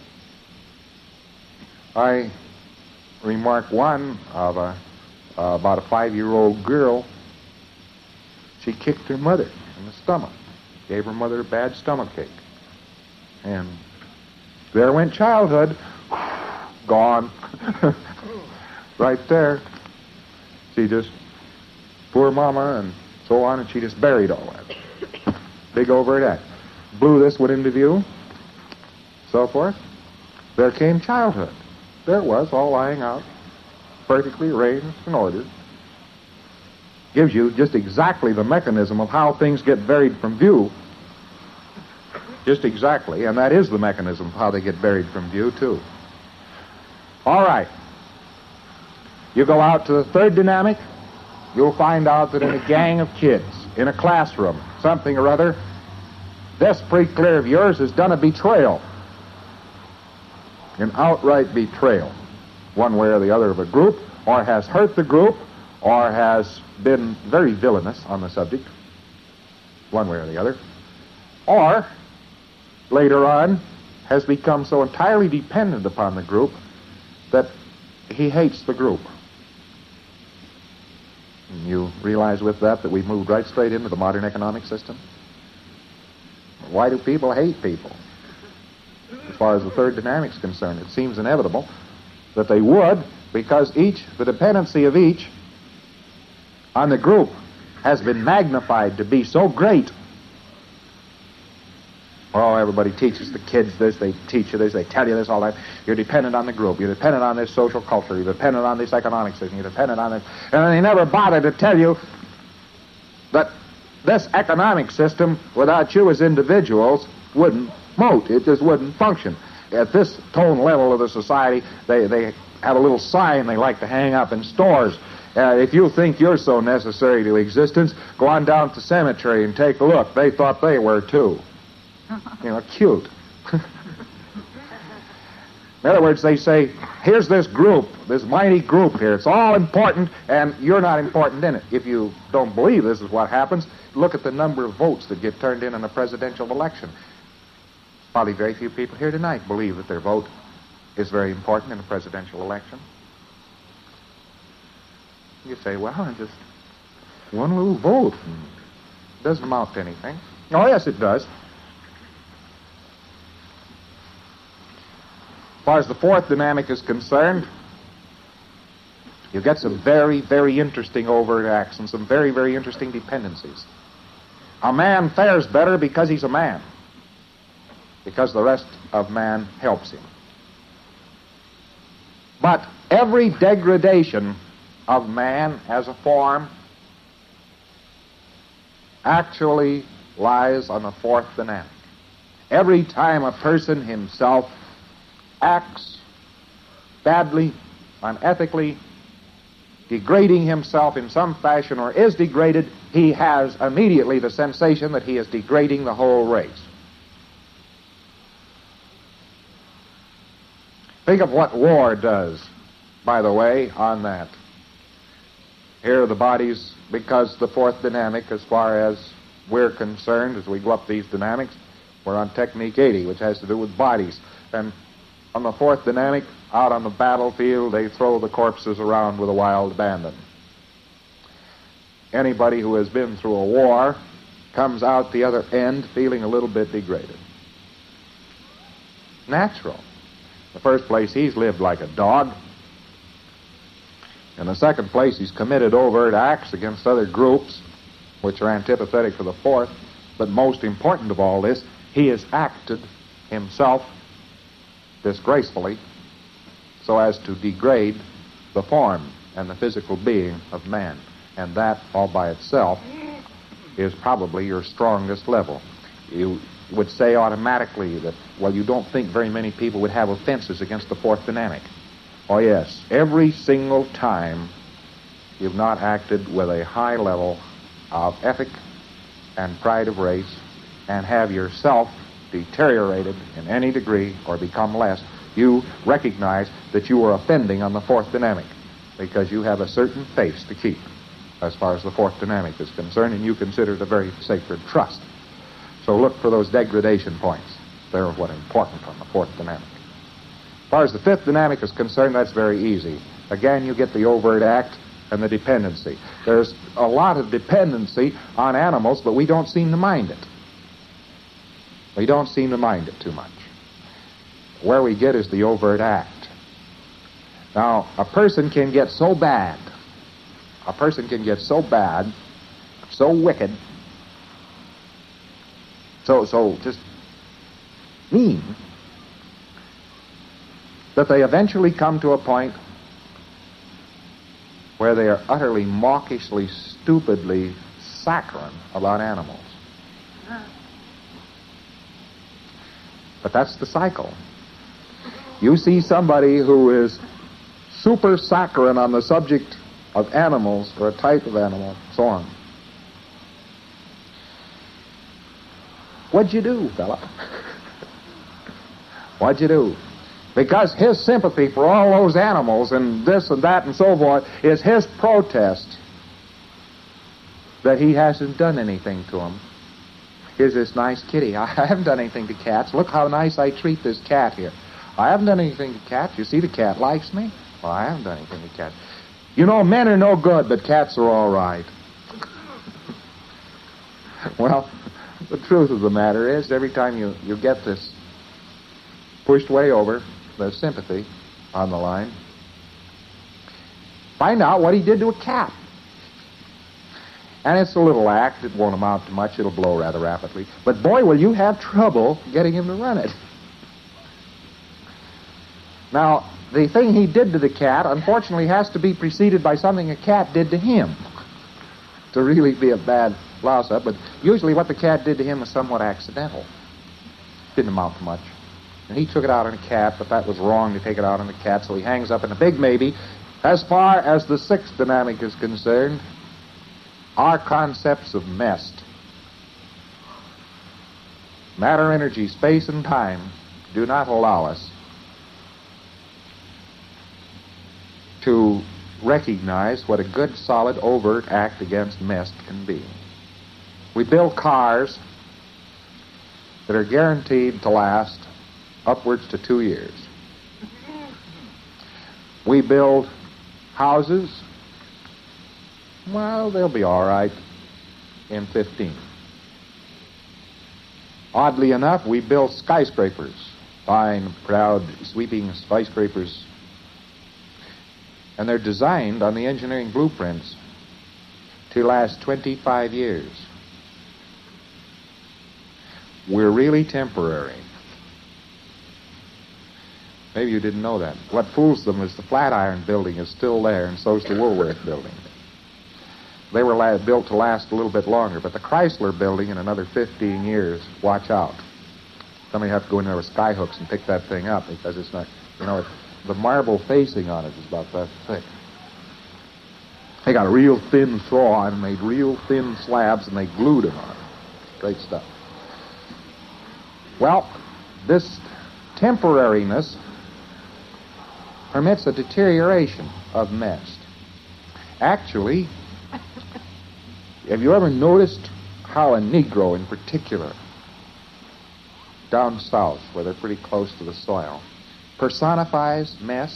I remark one of a, uh, about a five-year-old girl. She kicked her mother in the stomach, gave her mother a bad stomachache. And there went childhood. Gone. Right there. She just, poor mama, and so on, and she just buried all that. Big overt act. Blew this one into view, so forth. There came childhood. There it was, all lying out, perfectly arranged and ordered. Gives you just exactly the mechanism of how things get buried from view. Just exactly, and that is the mechanism of how they get buried from view, too. All right. You go out to the third dynamic, you'll find out that in a gang of kids, in a classroom, something or other, this pretty clear of yours has done a betrayal. An outright betrayal, one way or the other, of a group, or has hurt the group, or has been very villainous on the subject, one way or the other, or later on has become so entirely dependent upon the group that he hates the group. And you realize with that that we've moved right straight into the modern economic system? Why do people hate people? As far as the third dynamic is concerned, it seems inevitable that they would, because each, the dependency of each on the group has been magnified to be so great. Oh, everybody teaches the kids this, they teach you this, they tell you this, all that. You're dependent on the group, you're dependent on this social culture, you're dependent on this economic system, you're dependent on this. And they never bother to tell you that this economic system, without you as individuals, wouldn't mote. It just wouldn't function. At this tone level of the society, they, they have a little sign they like to hang up in stores. Uh, if you think you're so necessary to existence, go on down to the cemetery and take a look. They thought they were, too. You know, cute. In other words, they say, here's this group, this mighty group here. It's all important, and you're not important in it. If you don't believe this is what happens, look at the number of votes that get turned in in a presidential election. Probably very few people here tonight believe that their vote is very important in a presidential election. You say, well, just one little vote. It doesn't amount to anything. Oh, yes, it does. As far as the fourth dynamic is concerned, you get some very, very interesting overt acts and some very, very interesting dependencies. A man fares better because he's a man. because the rest of man helps him. But every degradation of man as a form actually lies on the fourth dynamic. Every time a person himself acts badly, unethically, degrading himself in some fashion or is degraded, he has immediately the sensation that he is degrading the whole race. Think of what war does, by the way, on that. Here are the bodies, because the fourth dynamic, as far as we're concerned, as we go up these dynamics, we're on Technique eighty, which has to do with bodies. And on the fourth dynamic, out on the battlefield, they throw the corpses around with a wild abandon. Anybody who has been through a war comes out the other end feeling a little bit degraded. Natural. In the first place, he's lived like a dog. In the second place, he's committed overt acts against other groups, which are antipathetic to the fourth. But most important of all this, he has acted himself disgracefully so as to degrade the form and the physical being of man. And that, all by itself, is probably your strongest level. You would say automatically that, well, you don't think very many people would have offenses against the fourth dynamic. Oh, yes, every single time you've not acted with a high level of ethic and pride of race and have yourself deteriorated in any degree or become less, you recognize that you are offending on the fourth dynamic because you have a certain face to keep as far as the fourth dynamic is concerned, and you consider it a very sacred trust. So look for those degradation points. They're what important on the fourth dynamic. As far as the fifth dynamic is concerned, that's very easy. Again, you get the overt act and the dependency. There's a lot of dependency on animals, but we don't seem to mind it. We don't seem to mind it too much. Where we get is the overt act. Now, a person can get so bad, a person can get so bad, so wicked, so, so just mean, that they eventually come to a point where they are utterly mawkishly, stupidly saccharine about animals. But that's the cycle. You see somebody who is super saccharine on the subject of animals or a type of animal, so on. What'd you do, fella? What'd you do? Because his sympathy for all those animals and this and that and so forth is his protest that he hasn't done anything to them. Here's this nice kitty. I haven't done anything to cats. Look how nice I treat this cat here. I haven't done anything to cats. You see, the cat likes me. Well, I haven't done anything to cats. You know, men are no good, but cats are all right. Well, the truth of the matter is, every time you, you get this pushed way over, there's sympathy on the line, find out what he did to a cat. And it's a little act. It won't amount to much. It'll blow rather rapidly. But boy, will you have trouble getting him to run it. Now, the thing he did to the cat, unfortunately, has to be preceded by something a cat did to him to really be a bad loss-up. But usually what the cat did to him was somewhat accidental. Didn't amount to much. And he took it out on a cat, but that was wrong to take it out on the cat, so he hangs up in a big maybe. As far as the sixth dynamic is concerned, our concepts of mest, matter, energy, space, and time, do not allow us to recognize what a good, solid, overt act against mest can be. We build cars that are guaranteed to last upwards to two years. We build houses, well, they'll be all right in fifteen. Oddly enough, we build skyscrapers, fine, proud, sweeping skyscrapers, and they're designed on the engineering blueprints to last twenty-five years. We're really temporary. Maybe you didn't know that. What fools them is the Flatiron Building is still there, and so's the Woolworth Building. They were la- built to last a little bit longer, but the Chrysler Building in another fifteen years, watch out. Somebody have to go in there with sky hooks and pick that thing up because it's not, you know, it, the marble facing on it is about that thick. They got a real thin saw and made real thin slabs, and they glued them on. Great stuff. Well, this temporariness permits a deterioration of mest. Actually, have you ever noticed how a Negro in particular, down south, where they're pretty close to the soil, personifies mest?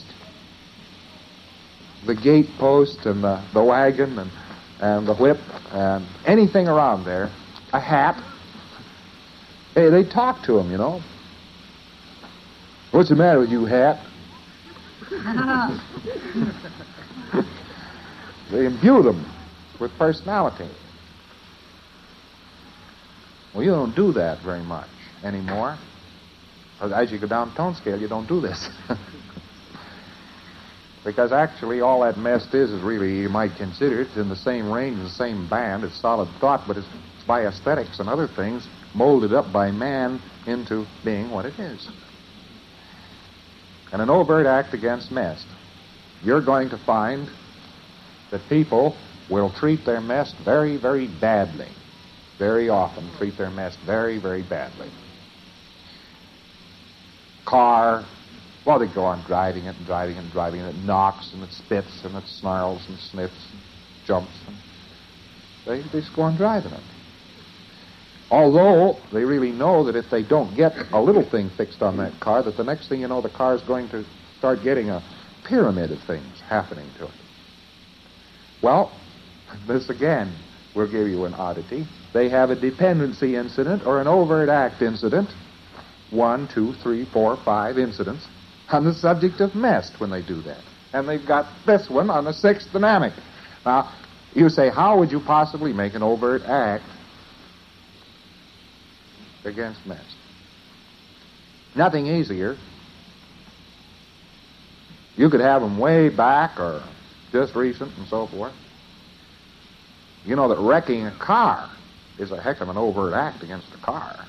The gate post and the, the wagon and, and the whip and anything around there, a hat. Hey, they talk to him, you know. What's the matter with you, hat? They imbue them with personality. Well, you don't do that very much anymore. As you go down the tone scale, you don't do this. Because actually all that mess is is really, you might consider it, in the same range, the same band. It's solid thought, but it's by aesthetics and other things molded up by man into being what it is. And an overt act against mest, you're going to find that people will treat their mest very, very badly. Very often treat their mest very, very badly. Car, well, they go on driving it and driving it and driving it. It knocks and it spits and it snarls and sniffs and jumps. And they, they just go on driving it. Although they really know that if they don't get a little thing fixed on that car, that the next thing you know, the car is going to start getting a pyramid of things happening to it. Well, this again will give you an oddity. They have a dependency incident or an overt act incident, one, two, three, four, five incidents on the subject of mest when they do that. And they've got this one on the sixth dynamic. Now, you say, how would you possibly make an overt act against mest? Nothing easier. You could have them way back or just recent and so forth. You know that wrecking a car is a heck of an overt act against a car.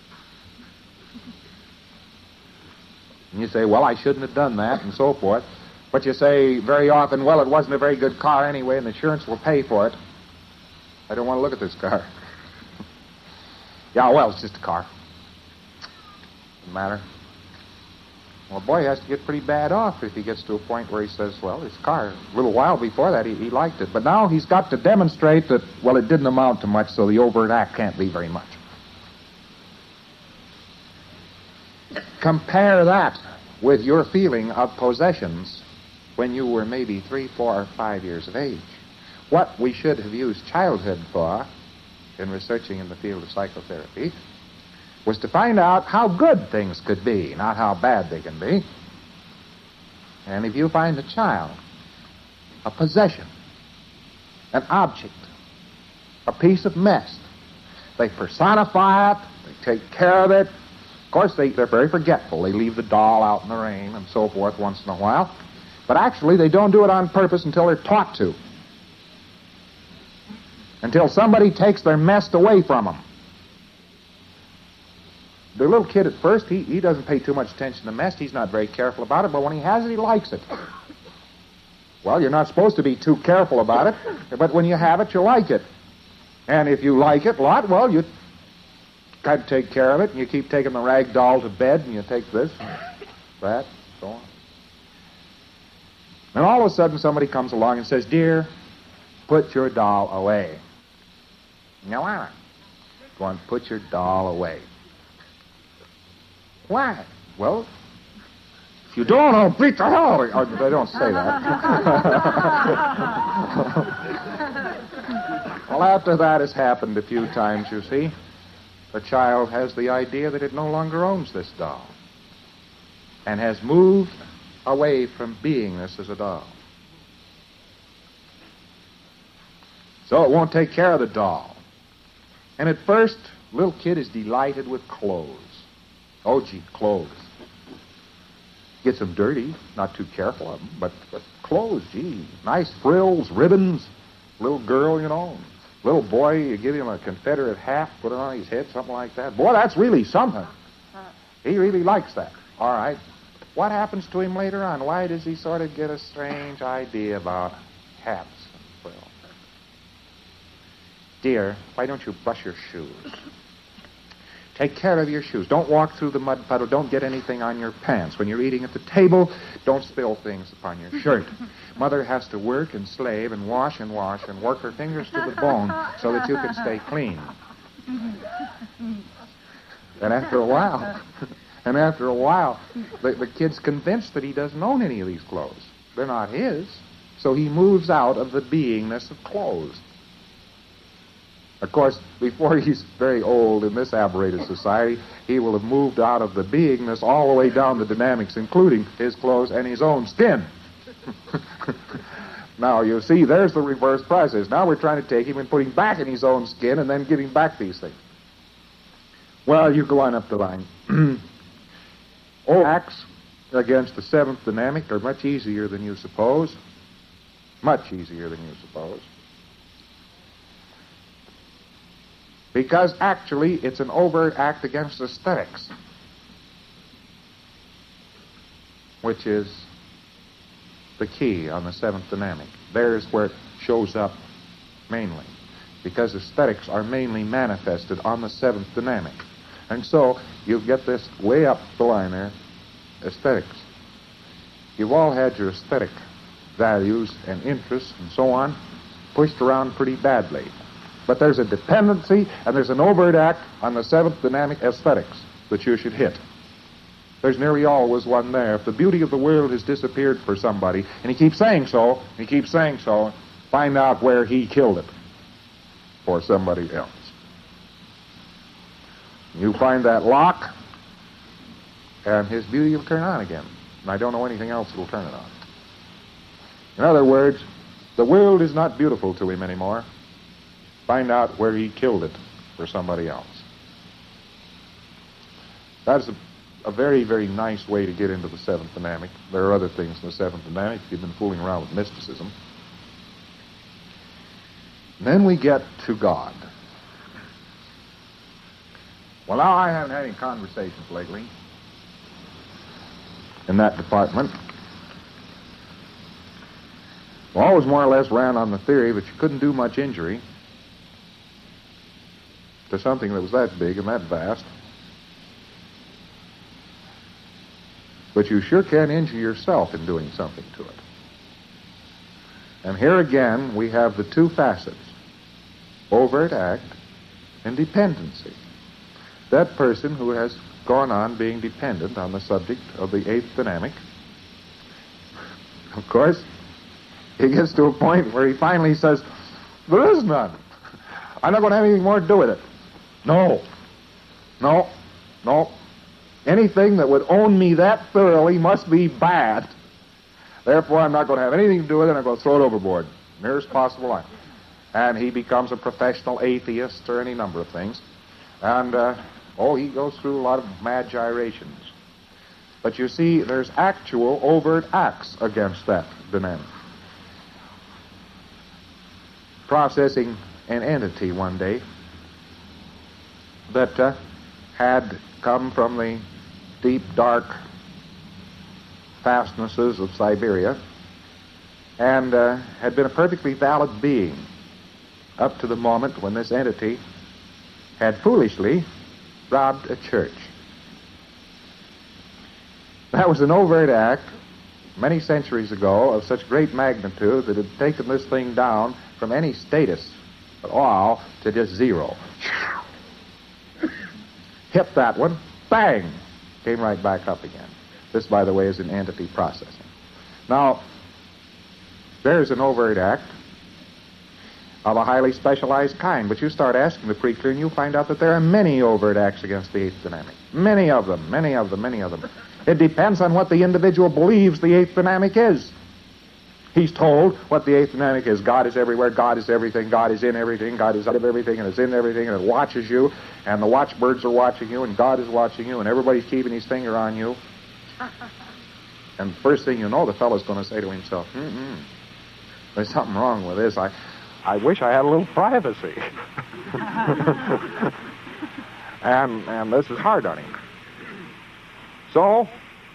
And you say, well, I shouldn't have done that and so forth. But you say very often, well, it wasn't a very good car anyway and the insurance will pay for it. I don't want to look at this car. Yeah, well, it's just a car. Doesn't matter. Well, a boy has to get pretty bad off if he gets to a point where he says, well, his car, a little while before that, he, he liked it. But now he's got to demonstrate that, well, it didn't amount to much, so the overt act can't be very much. Compare that with your feeling of possessions when you were maybe three, four, or five years of age. What we should have used childhood for in researching in the field of psychotherapy was to find out how good things could be, not how bad they can be. And if you find a child, a possession, an object, a piece of mess, they personify it, they take care of it. Of course, they, they're very forgetful. They leave the doll out in the rain and so forth once in a while. But actually, they don't do it on purpose until they're taught to. Until somebody takes their mess away from them. The little kid at first, he, he doesn't pay too much attention to mess. He's not very careful about it, but when he has it, he likes it. Well, you're not supposed to be too careful about it, but when you have it, you like it. And if you like it a lot, well, you kind of take care of it, and you keep taking the rag doll to bed, and you take this, that, so on. And all of a sudden, somebody comes along and says, dear, put your doll away. No, I don't. Go on, put your doll away. Why? Well, if you don't, I'll beat the hell out of you. They don't say that. Well, after that has happened a few times, you see, the child has the idea that it no longer owns this doll and has moved away from beingness as a doll. So it won't take care of the doll. And at first, little kid is delighted with clothes. Oh, gee, clothes. Gets them dirty, not too careful of them, but, but clothes, gee, nice frills, ribbons. Little girl, you know, little boy, you give him a Confederate hat, put it on his head, something like that. Boy, that's really something. He really likes that. All right. What happens to him later on? Why does he sort of get a strange idea about hats and frills? Dear, why don't you brush your shoes? Take care of your shoes. Don't walk through the mud puddle. Don't get anything on your pants. When you're eating at the table, don't spill things upon your shirt. Mother has to work and slave and wash and wash and work her fingers to the bone so that you can stay clean. And after a while, and after a while, the, the kid's convinced that he doesn't own any of these clothes. They're not his. So he moves out of the beingness of clothes. Of course, before he's very old in this aberrated society, he will have moved out of the beingness all the way down the dynamics, including his clothes and his own skin. Now, you see, there's the reverse process. Now we're trying to take him and put him back in his own skin and then give him back these things. Well, you go on up the line. All acts against the seventh dynamic are much easier than you suppose. Much easier than you suppose. Because actually it's an overt act against aesthetics, which is the key on the seventh dynamic. There's where it shows up mainly, because aesthetics are mainly manifested on the seventh dynamic. And so you get this way up the line there, aesthetics. You've all had your aesthetic values and interests and so on pushed around pretty badly. But there's a dependency and there's an overt act on the seventh dynamic aesthetics that you should hit. There's nearly always one there. If the beauty of the world has disappeared for somebody, and he keeps saying so, he keeps saying so, find out where he killed it for somebody else. You find that lock, and his beauty will turn on again. And I don't know anything else that will turn it on. In other words, the world is not beautiful to him anymore. Find out where he killed it for somebody else. That's a, a very, very nice way to get into the seventh dynamic. There are other things in the seventh dynamic if you've been fooling around with mysticism. And then we get to God. Well, now I haven't had any conversations lately in that department. Well, always more or less ran on the theory that you couldn't do much injury to something that was that big and that vast. But you sure can injure yourself in doing something to it. And here again we have the two facets, overt act and dependency. That person who has gone on being dependent on the subject of the eighth dynamic, of course, he gets to a point where he finally says, there is none. I'm not going to have anything more to do with it. No, no, no. Anything that would own me that thoroughly must be bad. Therefore, I'm not going to have anything to do with it. I'm going to throw it overboard. Nearest possible line. And he becomes a professional atheist or any number of things. And, uh, oh, he goes through a lot of mad gyrations. But you see, there's actual overt acts against that dynamic. Processing an entity one day that uh, had come from the deep, dark fastnesses of Siberia and uh, had been a perfectly valid being up to the moment when this entity had foolishly robbed a church. That was an overt act many centuries ago of such great magnitude that it had taken this thing down from any status at all to just zero. Hit that one, bang, came right back up again. This, by the way, is an entity processing. Now, there's an overt act of a highly specialized kind, but you start asking the preacher and you find out that there are many overt acts against the eighth dynamic. Many of them, many of them, many of them. It depends on what the individual believes the eighth dynamic is. He's told what the eighth dynamic is. God is everywhere, God is everything, God is in everything, God is out of everything, and is in everything, and it watches you, and the watchbirds are watching you, and God is watching you, and everybody's keeping his finger on you. And the first thing you know, the fellow's going to say to himself, mm-mm, there's something wrong with this. I, I wish I had a little privacy. and, and this is hard on him. So,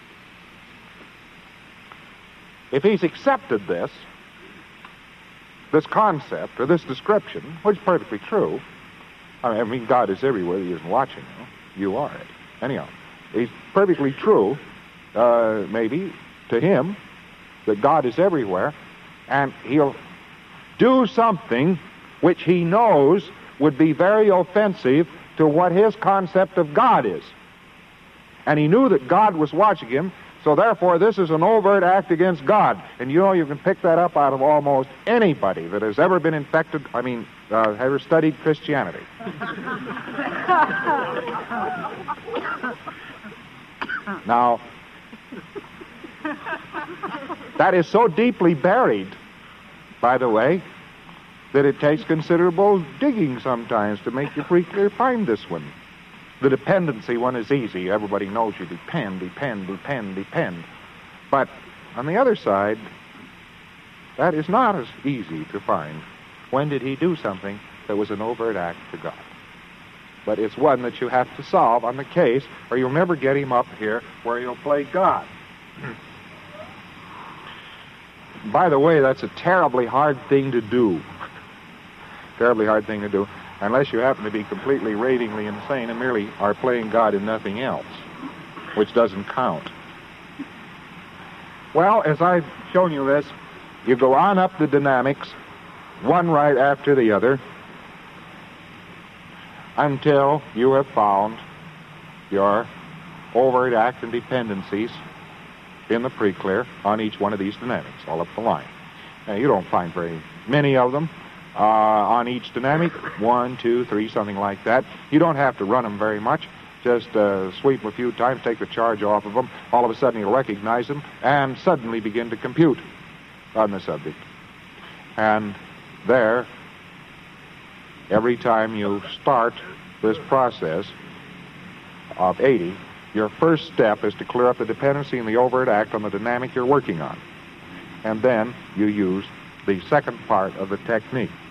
if he's accepted this, this concept or this description, which is perfectly true, I mean, God is everywhere. He isn't watching you. You are it. Anyhow, it's perfectly true, uh, maybe, to him, that God is everywhere, and he'll do something which he knows would be very offensive to what his concept of God is. And he knew that God was watching him, so therefore this is an overt act against God. And you know, you can pick that up out of almost anybody that has ever been infected, I mean, uh, ever studied Christianity. Now, that is so deeply buried, by the way, that it takes considerable digging sometimes to make you pretty clear find this one. The dependency one is easy. Everybody knows you depend, depend, depend, depend. But on the other side, that is not as easy to find. When did he do something that was an overt act to God? But it's one that you have to solve on the case, or you'll never get him up here where you'll play God. By the way, that's a terribly hard thing to do. Terribly hard thing to do, unless you happen to be completely ravingly insane and merely are playing God in nothing else, which doesn't count. Well, as I've shown you this, you go on up the dynamics, one right after the other, until you have found your overt act and dependencies in the pre-clear on each one of these dynamics, all up the line. Now, you don't find very many of them uh, on each dynamic, one, two, three, something like that. You don't have to run them very much. Just uh, sweep them a few times, take the charge off of them. All of a sudden, you'll recognize them and suddenly begin to compute on the subject. And there, every time you start this process of eighty, your first step is to clear up the dependency and the overt act on the dynamic you're working on. And then you use the second part of the technique.